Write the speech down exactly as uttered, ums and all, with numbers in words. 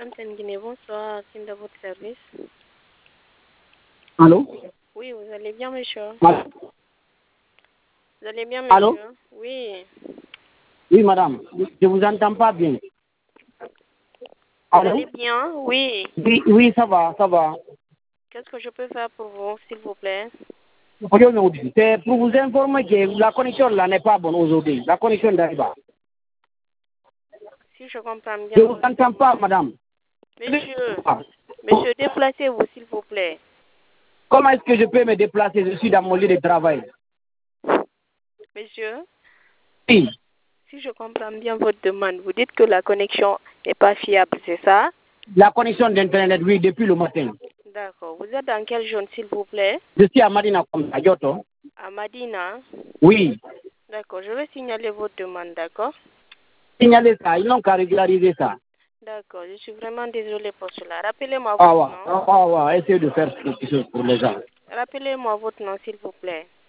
Amten Guinée, bonsoir. Kim de votre service. Allô? Oui, vous allez bien, monsieur? Madame. Vous allez bien, monsieur? Allô? Oui. Oui, madame. Je vous entends pas bien. Vous Allô? allez bien? Oui. Oui, oui, ça va, ça va. Qu'est-ce que je peux faire pour vous, s'il vous plaît? Aujourd'hui, c'est pour vous informer que la connexion là n'est pas bonne aujourd'hui. La connexion n'arrive pas. Si je comprends Je bien. vous entends pas, madame. Monsieur, monsieur, déplacez-vous, s'il vous plaît. Comment est-ce que je peux me déplacer? Je suis dans mon lieu de travail. Monsieur, Oui. si je comprends bien votre demande, vous dites que la connexion n'est pas fiable, c'est ça? La connexion d'Internet, oui, depuis le matin. D'accord. Vous êtes dans quelle zone, s'il vous plaît? Je suis à Madina, à Yoto. À Madina? Oui. D'accord. Je vais signaler votre demande, d'accord? Signalez ça, ils n'ont qu'à régulariser ça. D'accord. Je suis vraiment désolée pour cela. Rappelez-moi Ah votre ouais, nom. ah ouais, essayez de faire quelque chose pour les gens. Rappelez-moi votre nom, s'il vous plaît.